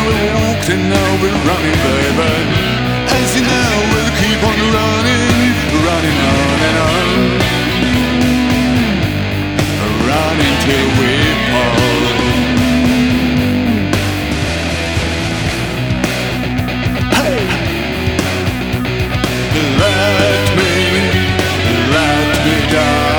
we walked and now we're running, baby. As you know, we'll keep on running, running on and on, running till we fall. Hey! Let me die.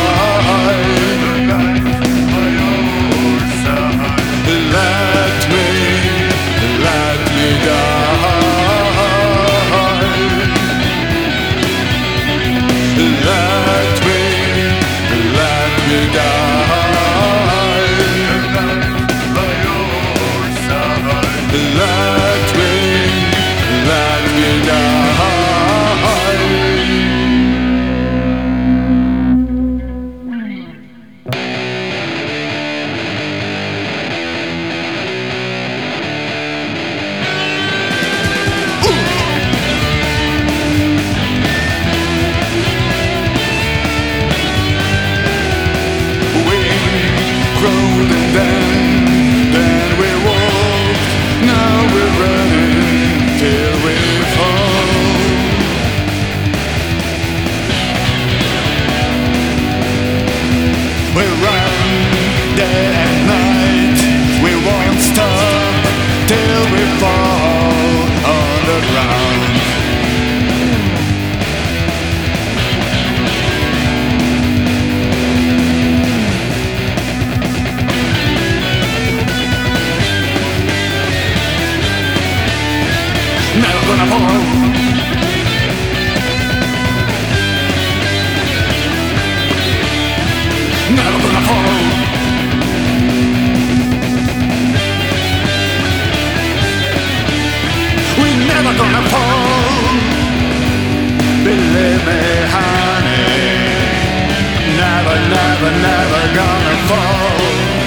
We run day and night, we won't stop till we fall on the ground. Never gonna fall. Never gonna fall. We're never gonna fall. Believe me, honey. Never, never, never gonna fall.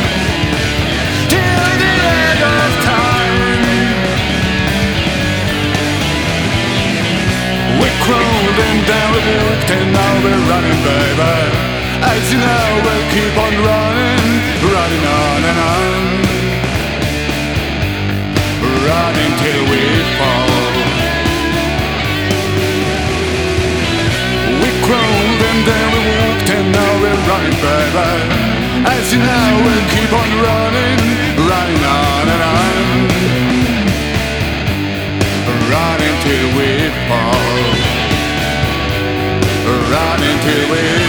Till the end of time. We crawled and down we walked and now we're running, baby. As you know, we'll keep on running, running on and on, running till we fall. We crawled and then we walked and now we're running, baby. As you know, we'll keep on running, running on and on, running till we fall, running till we